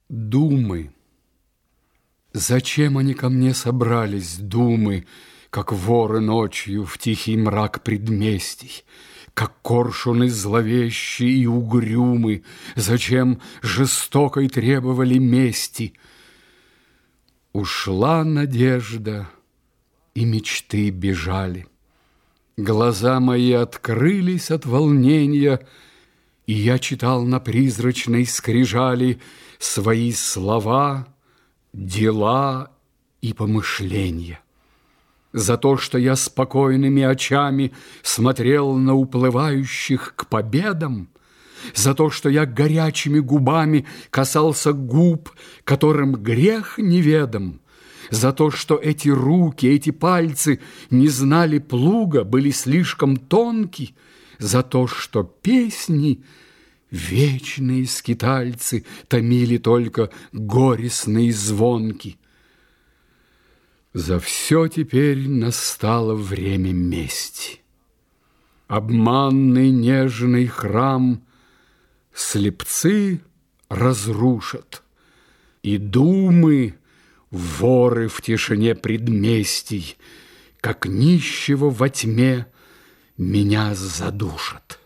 Думы. Зачем они ко мне собрались, думы, как воры ночью в тихий мрак предместий, как коршуны зловещие и угрюмы, зачем жестокой требовали мести? Ушла надежда, и мечты бежали. Глаза мои открылись от волнения, и я читал на призрачной скрижали свои слова, дела и помышления. За то, что я спокойными очами смотрел на уплывающих к победам, за то, что я горячими губами касался губ, которым грех неведом, за то, что эти руки, эти пальцы не знали плуга, были слишком тонки, за то, что песни, вечные скитальцы, томили только горестные звонки. За все теперь настало время мести. Обманный нежный храм слепцы разрушат, и думы, воры в тишине предместий, как нищего во тьме, меня задушат.